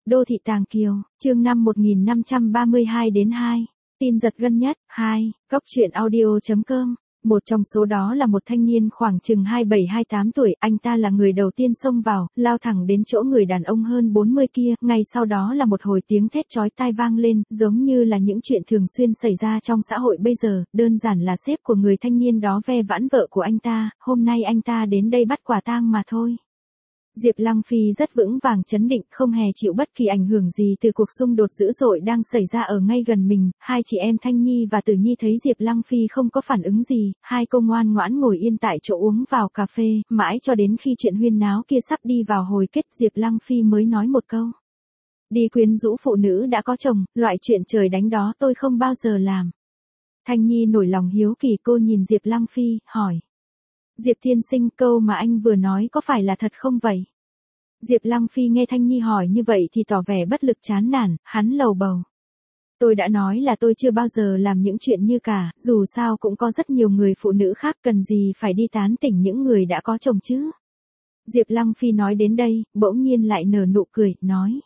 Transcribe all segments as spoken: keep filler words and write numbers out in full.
Đô thị Tàng Kiều, chương năm một nghìn năm trăm ba mươi hai đến hai. Tin giật gân nhất, hai. Góc truyện audio.com. Một trong số đó là một thanh niên khoảng chừng hai mươi bảy hai mươi tám tuổi, anh ta là người đầu tiên xông vào, lao thẳng đến chỗ người đàn ông hơn bốn mươi kia, ngay sau đó là một hồi tiếng thét chói tai vang lên, giống như là những chuyện thường xuyên xảy ra trong xã hội bây giờ, đơn giản là sếp của người thanh niên đó ve vãn vợ của anh ta, hôm nay anh ta đến đây bắt quả tang mà thôi. Diệp Lăng Phi rất vững vàng trấn định, không hề chịu bất kỳ ảnh hưởng gì từ cuộc xung đột dữ dội đang xảy ra ở ngay gần mình. Hai chị em Thanh Nhi và Tử Nhi thấy Diệp Lăng Phi không có phản ứng gì, hai cô ngoan ngoãn ngồi yên tại chỗ uống vào cà phê, mãi cho đến khi chuyện huyên náo kia sắp đi vào hồi kết, Diệp Lăng Phi mới nói một câu. Đi quyến rũ phụ nữ đã có chồng, loại chuyện trời đánh đó tôi không bao giờ làm. Thanh Nhi nổi lòng hiếu kỳ, cô nhìn Diệp Lăng Phi, hỏi. Diệp tiên sinh, câu mà anh vừa nói có phải là thật không vậy? Diệp Lăng Phi nghe Thanh Nhi hỏi như vậy thì tỏ vẻ bất lực chán nản, hắn lầu bầu. Tôi đã nói là tôi chưa bao giờ làm những chuyện như cả, dù sao cũng có rất nhiều người phụ nữ khác, cần gì phải đi tán tỉnh những người đã có chồng chứ? Diệp Lăng Phi nói đến đây, bỗng nhiên lại nở nụ cười, nói.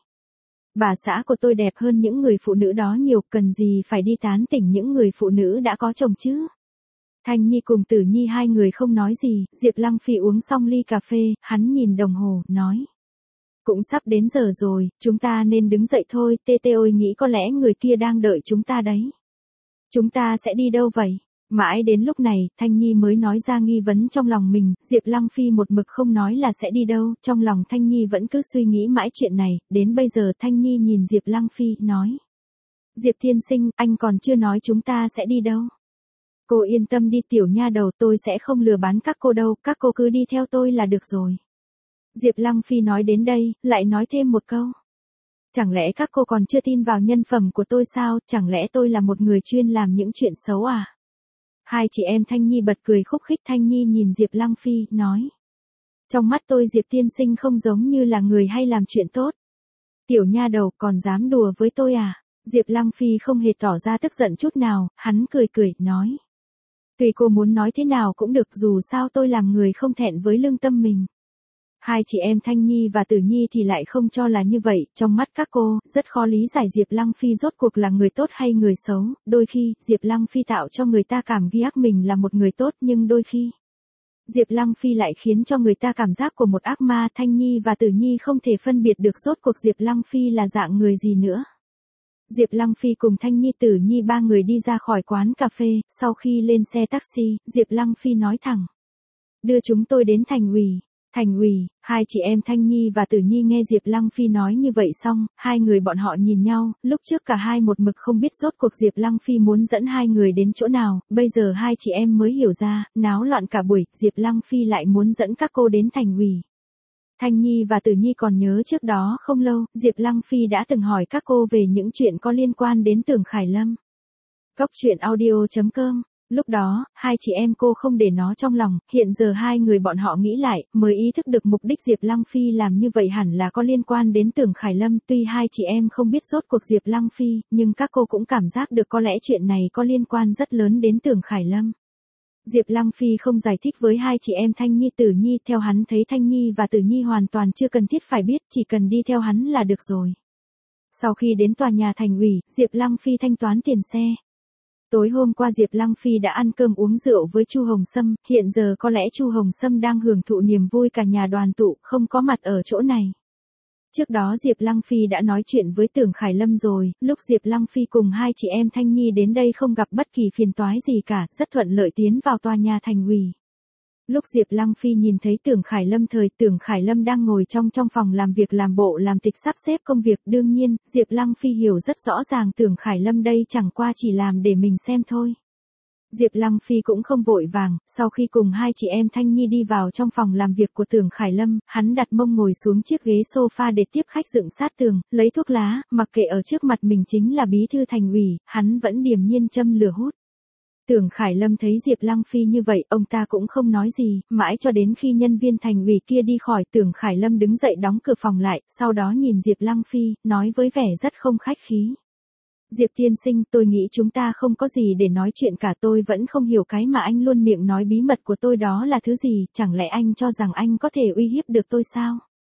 Bà xã của tôi đẹp hơn những người phụ nữ đó nhiều, cần gì phải đi tán tỉnh những người phụ nữ đã có chồng chứ? Thanh Nhi cùng Tử Nhi hai người không nói gì, Diệp Lăng Phi uống xong ly cà phê, hắn nhìn đồng hồ, nói. Cũng sắp đến giờ rồi, chúng ta nên đứng dậy thôi, tê tê ôi nghĩ có lẽ người kia đang đợi chúng ta đấy. Chúng ta sẽ đi đâu vậy? Mãi đến lúc này, Thanh Nhi mới nói ra nghi vấn trong lòng mình, Diệp Lăng Phi một mực không nói là sẽ đi đâu, trong lòng Thanh Nhi vẫn cứ suy nghĩ mãi chuyện này, đến bây giờ Thanh Nhi nhìn Diệp Lăng Phi, nói. Diệp tiên sinh, anh còn chưa nói chúng ta sẽ đi đâu. Cô yên tâm đi tiểu nha đầu, tôi sẽ không lừa bán các cô đâu, các cô cứ đi theo tôi là được rồi. Diệp Lăng Phi nói đến đây, lại nói thêm một câu. Chẳng lẽ các cô còn chưa tin vào nhân phẩm của tôi sao, chẳng lẽ tôi là một người chuyên làm những chuyện xấu à? Hai chị em Thanh Nhi bật cười khúc khích. Thanh Nhi nhìn Diệp Lăng Phi, nói. Trong mắt tôi Diệp tiên sinh không giống như là người hay làm chuyện tốt. Tiểu nha đầu còn dám đùa với tôi à? Diệp Lăng Phi không hề tỏ ra tức giận chút nào, hắn cười cười, nói. Tùy cô muốn nói thế nào cũng được, dù sao tôi làm người không thẹn với lương tâm mình. Hai chị em Thanh Nhi và Tử Nhi thì lại không cho là như vậy, trong mắt các cô, rất khó lý giải Diệp Lăng Phi rốt cuộc là người tốt hay người xấu, đôi khi, Diệp Lăng Phi tạo cho người ta cảm giác mình là một người tốt nhưng đôi khi, Diệp Lăng Phi lại khiến cho người ta cảm giác của một ác ma. Thanh Nhi và Tử Nhi không thể phân biệt được rốt cuộc Diệp Lăng Phi là dạng người gì nữa. Diệp Lăng Phi cùng Thanh Nhi Tử Nhi ba người đi ra khỏi quán cà phê, sau khi lên xe taxi, Diệp Lăng Phi nói thẳng. Đưa chúng tôi đến thành ủy. Thành ủy, hai chị em Thanh Nhi và Tử Nhi nghe Diệp Lăng Phi nói như vậy xong, hai người bọn họ nhìn nhau, lúc trước cả hai một mực không biết rốt cuộc Diệp Lăng Phi muốn dẫn hai người đến chỗ nào, bây giờ hai chị em mới hiểu ra, náo loạn cả buổi, Diệp Lăng Phi lại muốn dẫn các cô đến thành ủy. Thanh Nhi và Tử Nhi còn nhớ trước đó không lâu, Diệp Lăng Phi đã từng hỏi các cô về những chuyện có liên quan đến Tưởng Khải Lâm. Góc truyện audio.com. Lúc đó, hai chị em cô không để nó trong lòng, hiện giờ hai người bọn họ nghĩ lại, mới ý thức được mục đích Diệp Lăng Phi làm như vậy hẳn là có liên quan đến Tưởng Khải Lâm, tuy hai chị em không biết rốt cuộc Diệp Lăng Phi, nhưng các cô cũng cảm giác được có lẽ chuyện này có liên quan rất lớn đến Tưởng Khải Lâm. Diệp Lăng Phi không giải thích với hai chị em Thanh Nhi Tử Nhi, theo hắn thấy Thanh Nhi và Tử Nhi hoàn toàn chưa cần thiết phải biết, chỉ cần đi theo hắn là được rồi. Sau khi đến tòa nhà thành ủy, Diệp Lăng Phi thanh toán tiền xe. Tối hôm qua Diệp Lăng Phi đã ăn cơm uống rượu với Chu Hồng Sâm, hiện giờ có lẽ Chu Hồng Sâm đang hưởng thụ niềm vui cả nhà đoàn tụ, không có mặt ở chỗ này. Trước đó Diệp Lăng Phi đã nói chuyện với Tưởng Khải Lâm rồi, lúc Diệp Lăng Phi cùng hai chị em Thanh Nhi đến đây không gặp bất kỳ phiền toái gì cả, rất thuận lợi tiến vào tòa nhà thành ủy. Lúc Diệp Lăng Phi nhìn thấy Tưởng Khải Lâm thời Tưởng Khải Lâm đang ngồi trong trong phòng làm việc làm bộ làm tịch sắp xếp công việc, đương nhiên, Diệp Lăng Phi hiểu rất rõ ràng Tưởng Khải Lâm đây chẳng qua chỉ làm để mình xem thôi. Diệp Lăng Phi cũng không vội vàng, sau khi cùng hai chị em Thanh Nhi đi vào trong phòng làm việc của Tưởng Khải Lâm, hắn đặt mông ngồi xuống chiếc ghế sofa để tiếp khách dựng sát tường, lấy thuốc lá, mặc kệ ở trước mặt mình chính là bí thư thành ủy, hắn vẫn điềm nhiên châm lửa hút. Tưởng Khải Lâm thấy Diệp Lăng Phi như vậy, ông ta cũng không nói gì, mãi cho đến khi nhân viên thành ủy kia đi khỏi, Tưởng Khải Lâm đứng dậy đóng cửa phòng lại, sau đó nhìn Diệp Lăng Phi, nói với vẻ rất không khách khí. Diệp tiên sinh, tôi nghĩ chúng ta không có gì để nói chuyện cả, tôi vẫn không hiểu cái mà anh luôn miệng nói bí mật của tôi đó là thứ gì, chẳng lẽ anh cho rằng anh có thể uy hiếp được tôi sao?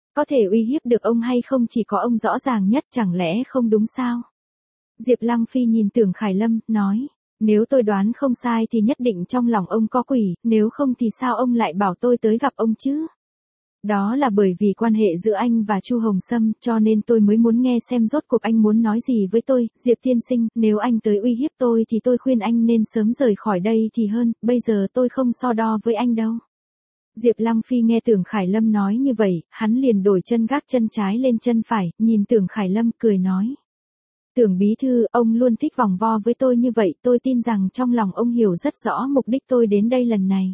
Có thể uy hiếp được ông hay không chỉ có ông rõ ràng nhất, chẳng lẽ không đúng sao? Diệp Lăng Phi nhìn Tưởng Khải Lâm, nói, nếu tôi đoán không sai thì nhất định trong lòng ông có quỷ, nếu không thì sao ông lại bảo tôi tới gặp ông chứ? Đó là bởi vì quan hệ giữa anh và Chu Hồng Sâm, cho nên tôi mới muốn nghe xem rốt cuộc anh muốn nói gì với tôi. Diệp tiên sinh, nếu anh tới uy hiếp tôi thì tôi khuyên anh nên sớm rời khỏi đây thì hơn, bây giờ tôi không so đo với anh đâu. Diệp Lăng Phi nghe Tưởng Khải Lâm nói như vậy, hắn liền đổi chân gác chân trái lên chân phải, nhìn Tưởng Khải Lâm cười nói. Tưởng bí thư, ông luôn thích vòng vo với tôi như vậy, tôi tin rằng trong lòng ông hiểu rất rõ mục đích tôi đến đây lần này.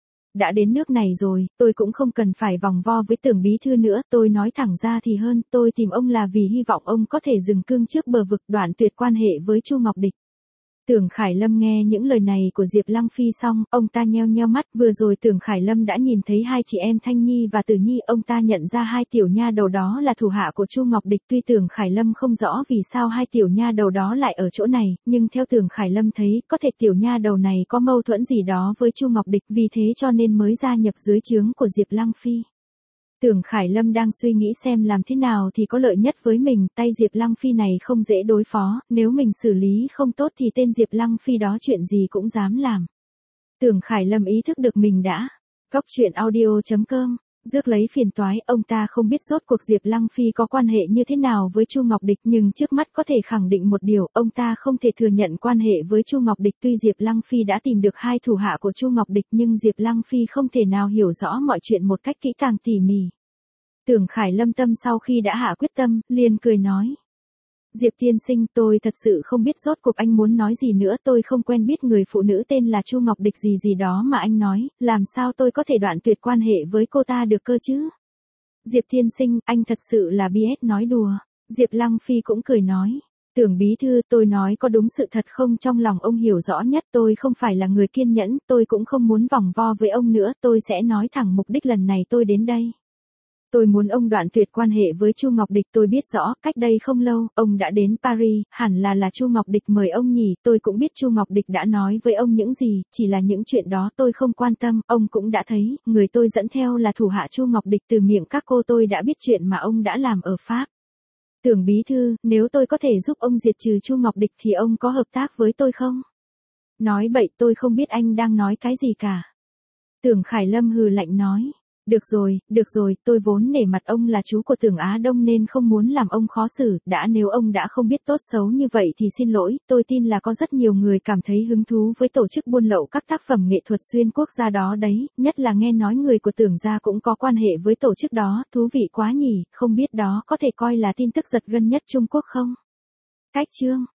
Đã đến nước này rồi, tôi cũng không cần phải vòng vo với Tưởng bí thư nữa, tôi nói thẳng ra thì hơn, tôi tìm ông là vì hy vọng ông có thể dừng cương trước bờ vực, đoạn tuyệt quan hệ với Chu Ngọc Địch. Tưởng Khải Lâm nghe những lời này của Diệp Lăng Phi xong, ông ta nheo nheo mắt, vừa rồi Tưởng Khải Lâm đã nhìn thấy hai chị em Thanh Nhi và Tử Nhi, ông ta nhận ra hai tiểu nha đầu đó là thủ hạ của Chu Ngọc Địch, tuy Tưởng Khải Lâm không rõ vì sao hai tiểu nha đầu đó lại ở chỗ này, nhưng theo Tưởng Khải Lâm thấy, có thể tiểu nha đầu này có mâu thuẫn gì đó với Chu Ngọc Địch, vì thế cho nên mới gia nhập dưới trướng của Diệp Lăng Phi. Tưởng Khải Lâm đang suy nghĩ xem làm thế nào thì có lợi nhất với mình, tay Diệp Lăng Phi này không dễ đối phó, nếu mình xử lý không tốt thì tên Diệp Lăng Phi đó chuyện gì cũng dám làm. Tưởng Khải Lâm ý thức được mình đã. Góc truyện audio chấm com, rước lấy phiền toái, ông ta không biết rốt cuộc Diệp Lăng Phi có quan hệ như thế nào với Chu Ngọc Địch, nhưng trước mắt có thể khẳng định một điều, ông ta không thể thừa nhận quan hệ với Chu Ngọc Địch. Tuy Diệp Lăng Phi đã tìm được hai thủ hạ của Chu Ngọc Địch nhưng Diệp Lăng Phi không thể nào hiểu rõ mọi chuyện một cách kỹ càng tỉ mỉ. Tưởng Khải Lâm tâm sau khi đã hạ quyết tâm, liền cười nói. Diệp tiên sinh, tôi thật sự không biết rốt cuộc anh muốn nói gì nữa, tôi không quen biết người phụ nữ tên là Chu Ngọc Địch gì gì đó mà anh nói, làm sao tôi có thể đoạn tuyệt quan hệ với cô ta được cơ chứ? Diệp tiên sinh, anh thật sự là bê ét nói đùa. Diệp Lăng Phi cũng cười nói. Tưởng bí thư, tôi nói có đúng sự thật không, trong lòng ông hiểu rõ nhất, tôi không phải là người kiên nhẫn, tôi cũng không muốn vòng vo với ông nữa, tôi sẽ nói thẳng mục đích lần này tôi đến đây. Tôi muốn ông đoạn tuyệt quan hệ với Chu Ngọc Địch, tôi biết rõ, cách đây không lâu, ông đã đến Paris, hẳn là là Chu Ngọc Địch mời ông nhỉ, tôi cũng biết Chu Ngọc Địch đã nói với ông những gì, chỉ là những chuyện đó tôi không quan tâm, ông cũng đã thấy, người tôi dẫn theo là thủ hạ Chu Ngọc Địch, từ miệng các cô tôi đã biết chuyện mà ông đã làm ở Pháp. Tưởng bí thư, nếu tôi có thể giúp ông diệt trừ Chu Ngọc Địch thì ông có hợp tác với tôi không? Nói bậy, tôi không biết anh đang nói cái gì cả. Tưởng Khải Lâm hừ lạnh nói. Được rồi, được rồi, tôi vốn nể mặt ông là chú của Tưởng Á Đông nên không muốn làm ông khó xử, đã nếu ông đã không biết tốt xấu như vậy thì xin lỗi, tôi tin là có rất nhiều người cảm thấy hứng thú với tổ chức buôn lậu các tác phẩm nghệ thuật xuyên quốc gia đó đấy, nhất là nghe nói người của Tưởng gia cũng có quan hệ với tổ chức đó, thú vị quá nhỉ, không biết đó có thể coi là tin tức giật gân nhất Trung Quốc không? Cách chương